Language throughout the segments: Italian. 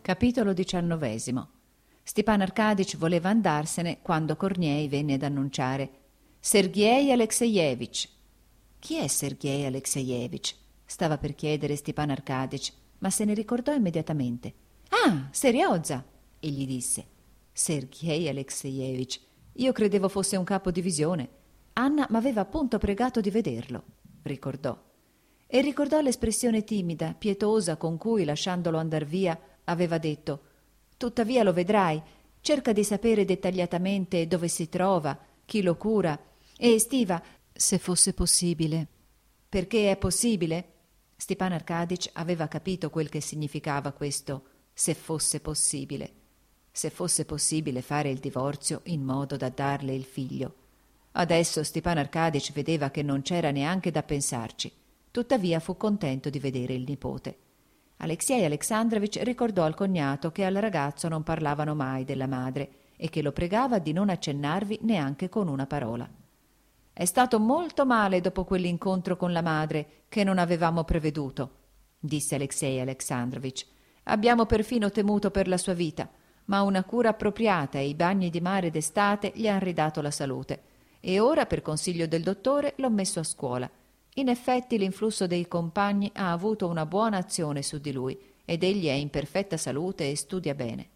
Capitolo 19. Stepan Arcadic voleva andarsene quando Kornei venne ad annunciare: Sergej Alexejevich. Chi è Sergej Alexejevich? Stava per chiedere Stepan Arcadic, ma se ne ricordò immediatamente. Ah, Seriozza! Egli disse. Sergej Alexejevich. Io credevo fosse un capo divisione. Anna m'aveva appunto pregato di vederlo, ricordò. E ricordò l'espressione timida, pietosa con cui, lasciandolo andar via, aveva detto: tuttavia lo vedrai, cerca di sapere dettagliatamente dove si trova, chi lo cura, e stiva, se fosse possibile. Perché è possibile? Stepan Arcadic aveva capito quel che significava questo se fosse possibile. Se fosse possibile fare il divorzio in modo da darle il figlio. Adesso Stepan Arcadic vedeva che non c'era neanche da pensarci. Tuttavia fu contento di vedere il nipote. Alexei Alexandrovich ricordò al cognato che al ragazzo non parlavano mai della madre e che lo pregava di non accennarvi neanche con una parola. È stato molto male dopo quell'incontro con la madre che non avevamo preveduto, disse Alexei Alexandrovich. Abbiamo perfino temuto per la sua vita, ma una cura appropriata e i bagni di mare d'estate gli han ridato la salute e ora, per consiglio del dottore, l'ho messo a scuola. In effetti l'influsso dei compagni ha avuto una buona azione su di lui ed egli è in perfetta salute e studia bene.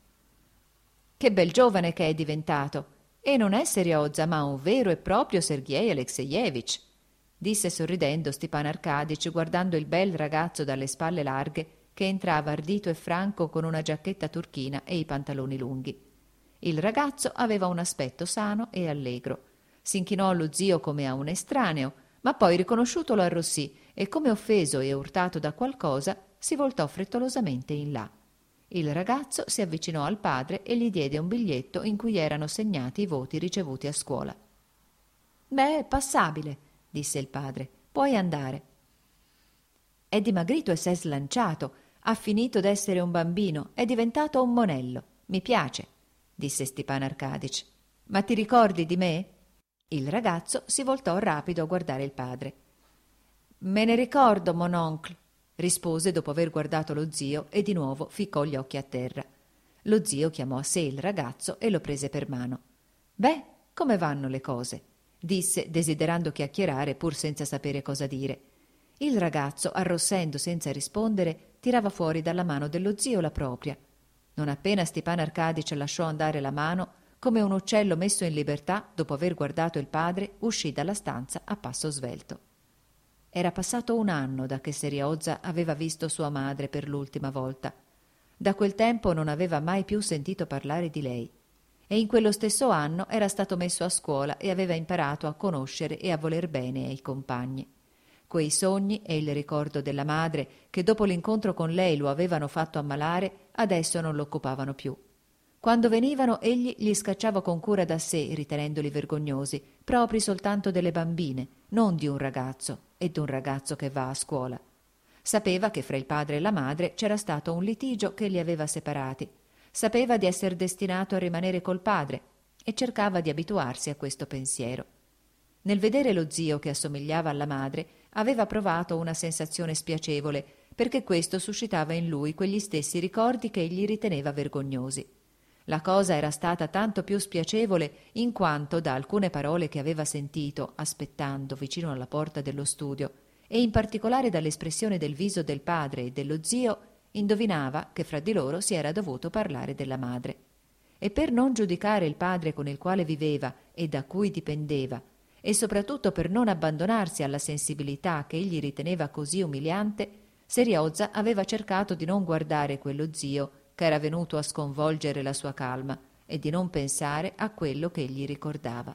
Che bel giovane che è diventato! E non è Seriozza, ma un vero e proprio Sergej Alexejevich, disse sorridendo Stepan Arcadic, guardando il bel ragazzo dalle spalle larghe che entrava ardito e franco con una giacchetta turchina e i pantaloni lunghi. Il ragazzo aveva un aspetto sano e allegro. S'inchinò allo zio come a un estraneo, ma poi riconosciutolo arrossì e, come offeso e urtato da qualcosa, si voltò frettolosamente in là. Il ragazzo si avvicinò al padre e gli diede un biglietto in cui erano segnati i voti ricevuti a scuola. «Beh, passabile», disse il padre. «Puoi andare». «È dimagrito e s'è slanciato. Ha finito d'essere un bambino. È diventato un monello. Mi piace», disse Stepan Arcadic. «Ma ti ricordi di me?» Il ragazzo si voltò rapido a guardare il padre. «Me ne ricordo, mon oncle», rispose dopo aver guardato lo zio e di nuovo ficcò gli occhi a terra. Lo zio chiamò a sé il ragazzo e lo prese per mano. «Beh, come vanno le cose?» disse, desiderando chiacchierare pur senza sapere cosa dire. Il ragazzo, arrossendo senza rispondere, tirava fuori dalla mano dello zio la propria. Non appena Stepan Arcadic lasciò andare la mano, come un uccello messo in libertà, dopo aver guardato il padre, uscì dalla stanza a passo svelto. Era passato un anno da che Seriozza aveva visto sua madre per l'ultima volta. Da quel tempo non aveva mai più sentito parlare di lei. E in quello stesso anno era stato messo a scuola e aveva imparato a conoscere e a voler bene ai compagni. Quei sogni e il ricordo della madre, che dopo l'incontro con lei lo avevano fatto ammalare, adesso non lo occupavano più. Quando venivano, egli li scacciava con cura da sé, ritenendoli vergognosi, propri soltanto delle bambine, non di un ragazzo, e d'un ragazzo che va a scuola. Sapeva che fra il padre e la madre c'era stato un litigio che li aveva separati. Sapeva di essere destinato a rimanere col padre e cercava di abituarsi a questo pensiero. Nel vedere lo zio che assomigliava alla madre, aveva provato una sensazione spiacevole, perché questo suscitava in lui quegli stessi ricordi che egli riteneva vergognosi. La cosa era stata tanto più spiacevole in quanto, da alcune parole che aveva sentito aspettando vicino alla porta dello studio, e in particolare dall'espressione del viso del padre e dello zio, indovinava che fra di loro si era dovuto parlare della madre. E per non giudicare il padre con il quale viveva e da cui dipendeva, e soprattutto per non abbandonarsi alla sensibilità che egli riteneva così umiliante, Seriozza aveva cercato di non guardare quello zio che era venuto a sconvolgere la sua calma e di non pensare a quello che egli ricordava.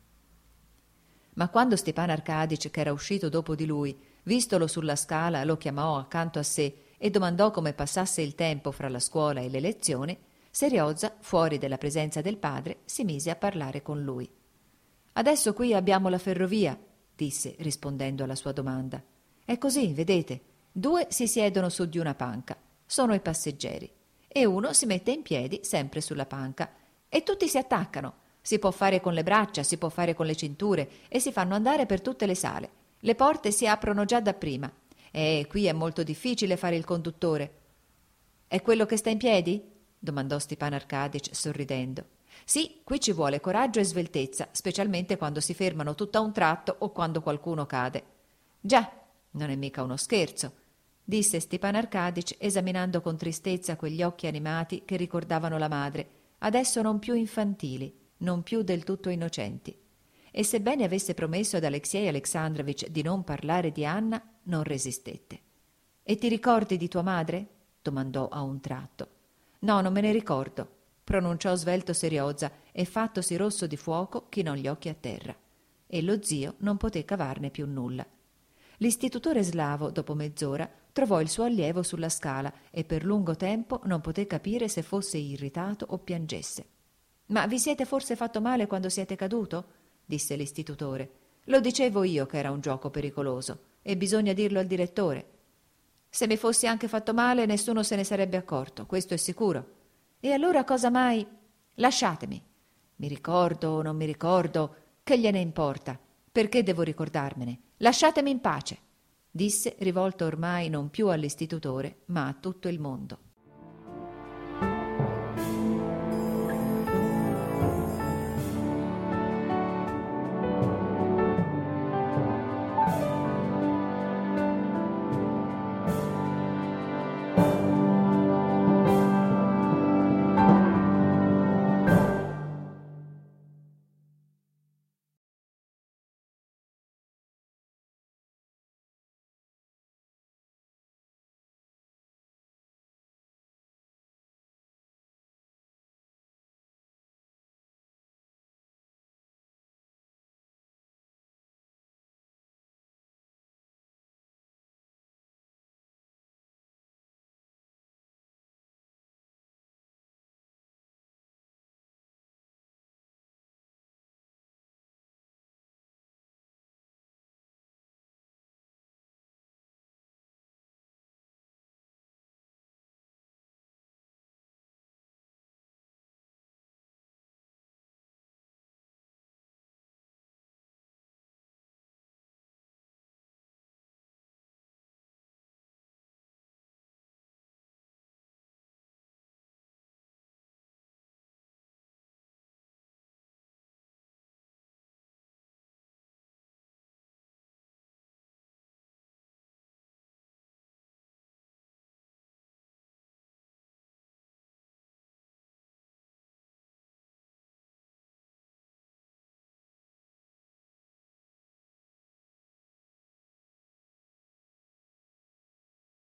Ma quando Stepan Arcadic, che era uscito dopo di lui, vistolo sulla scala, lo chiamò accanto a sé e domandò come passasse il tempo fra la scuola e le lezioni, Seriozza, fuori della presenza del padre, si mise a parlare con lui. «Adesso qui abbiamo la ferrovia», disse, rispondendo alla sua domanda. «È così, vedete. 2 si siedono su di una panca. Sono i passeggeri. E uno si mette in piedi sempre sulla panca e tutti si attaccano. Si può fare con le braccia, si può fare con le cinture e si fanno andare per tutte le sale. Le porte si aprono già dapprima. E qui è molto difficile fare il conduttore. È quello che sta in piedi? Domandò Stepan Arcadic sorridendo. Sì, qui ci vuole coraggio e sveltezza, specialmente quando si fermano tutto a un tratto o quando qualcuno cade. Già, non è mica uno scherzo, disse Stepan Arcadic esaminando con tristezza quegli occhi animati che ricordavano la madre, adesso non più infantili, non più del tutto innocenti. E sebbene avesse promesso ad Alexei Alexandrovich di non parlare di Anna, non resistette. E ti ricordi di tua madre? Domandò a un tratto. No, non me ne ricordo, pronunciò svelto Seriozza e fattosi rosso di fuoco chinò gli occhi a terra. E lo zio non poté cavarne più nulla. L'istitutore slavo, dopo mezz'ora, trovò il suo allievo sulla scala e per lungo tempo non poté capire se fosse irritato o piangesse. Ma vi siete forse fatto male quando siete caduto? Disse l'istitutore. Lo dicevo io che era un gioco pericoloso e bisogna dirlo al direttore. Se mi fossi anche fatto male nessuno se ne sarebbe accorto, questo è sicuro. E allora cosa mai? Lasciatemi. Mi ricordo o non mi ricordo, che gliene importa? Perché devo ricordarmene? Lasciatemi in pace, disse rivolto ormai non più all'istitutore, ma a tutto il mondo.